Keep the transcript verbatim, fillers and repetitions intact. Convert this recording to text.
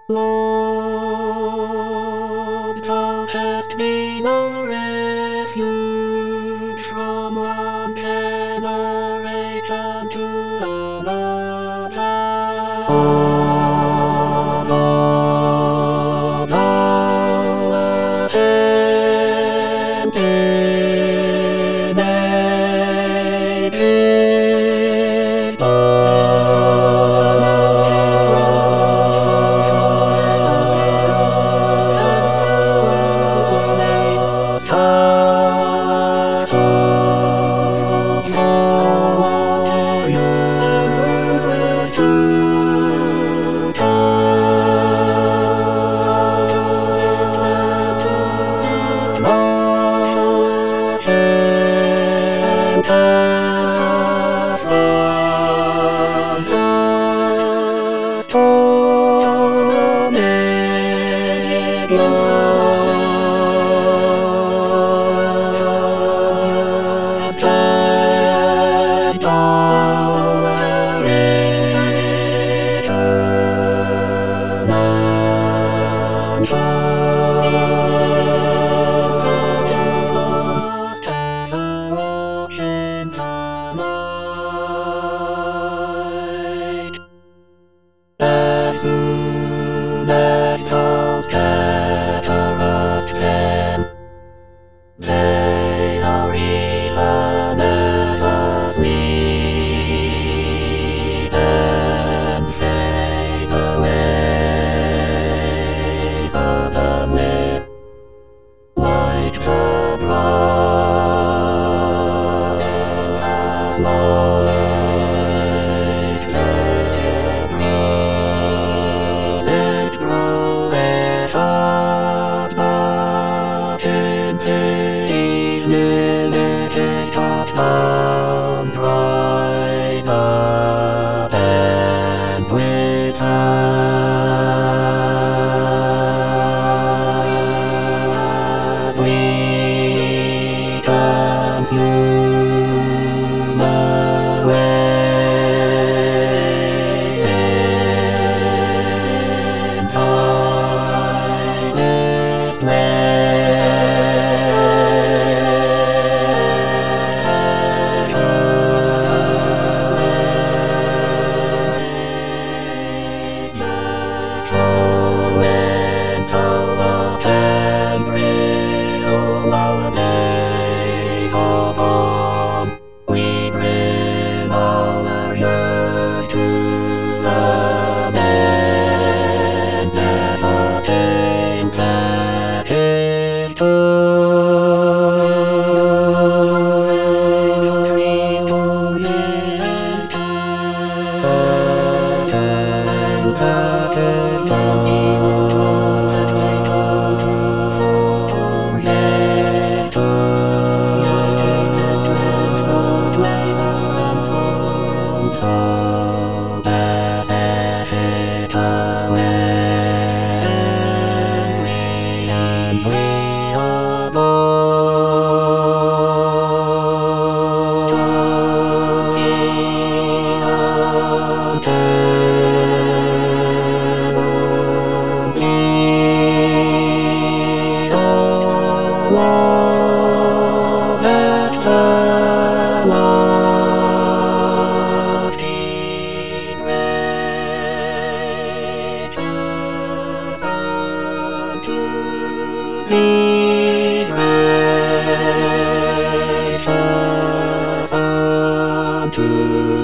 Lord, thou hast been our refuge from one generation to another. Lord, our hand in ages As soon as thou scatterest them, they are even as a sleep, and fade away suddenly, like the grass in the like the breeze it groweth up, but in the evening it is cut down, dried up, and withered. We consume away this finest tormental and real our days of old. We bring our years to an end as a tale that is told. Trees to his tale that is told. Jesus told that they told to forestall. Yes, told. Yes, this dreadful dweller unfold. So passeth it away, and we abode. That the last King reaches unto thee, reaches unto